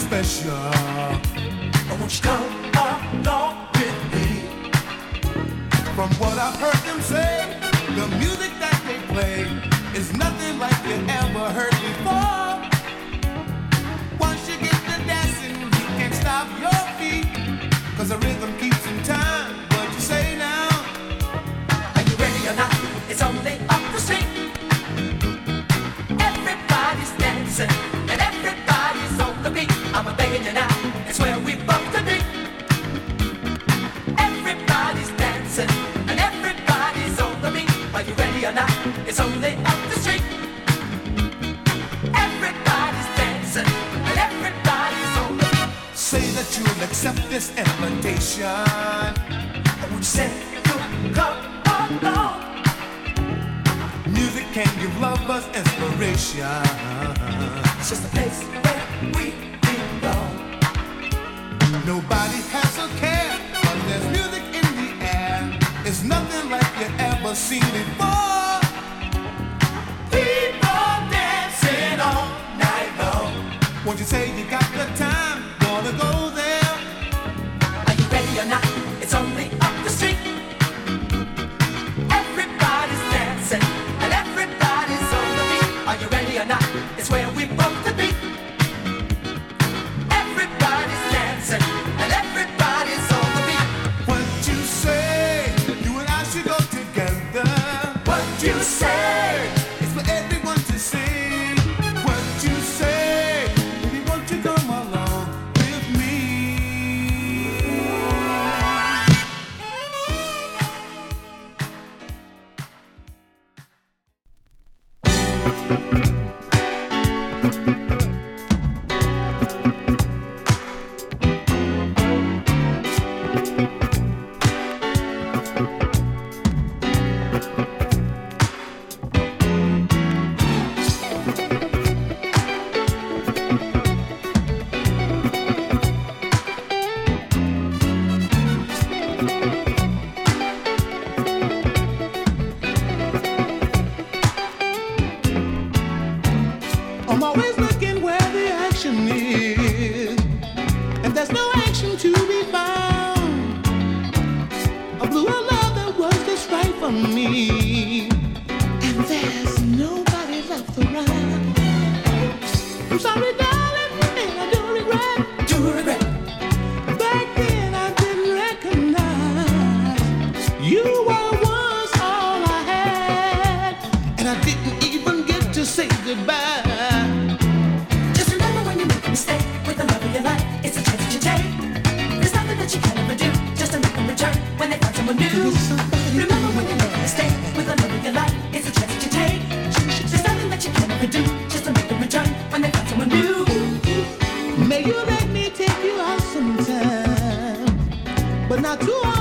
special. Won't you come along with me? From what I've heard them say, the music that they play is nothing like you ever heard before. Once you get to dancing, you can't stop your feet, 'cause the rhythm keeps in time. What you say now? Are you ready or not? It's only up the street. Everybody's dancing and everybody's on the beat. I'm begging you now, it's where we both to be. Everybody's dancing and everybody's on the beat. Are you ready or not? It's only up the street. Everybody's dancing and everybody's on the beat. Say that you'll accept this invitation. Would you say you'll come along? Music can give lovers inspiration. It's just a place where we belong. Nobody has a care, but there's music in the air. It's nothing like you ever seen before. People dancing all night long. Won't you say you got the time? Gonna go there. Are you ready or not? It's only up the street. Everybody's dancing and everybody's on the beat. Are you ready or not? It's where we both to be. Everybody's dancing and everybody's on the beat. What you say? You and I should go together. What you say? It's for everyone to see. What you say? Baby, won't you come along with me? I'm always looking where the action is, and there's no action to be found. A blue love that was just right for me, and there's nobody left around. I'm sorry, darling, and I do regret. Do regret. Back then I didn't recognize you were once all I had, and I didn't even get to say goodbye. Just remember when you make a mistake with the love of your life, it's a chance that you take. There's nothing that you can ever do just to make them return when they find someone new. Remember when you make a mistake with the love of your life, it's a chance that you take. There's nothing that you can ever do just to make them return when they find someone new. May you let me take you out sometime, but not too often.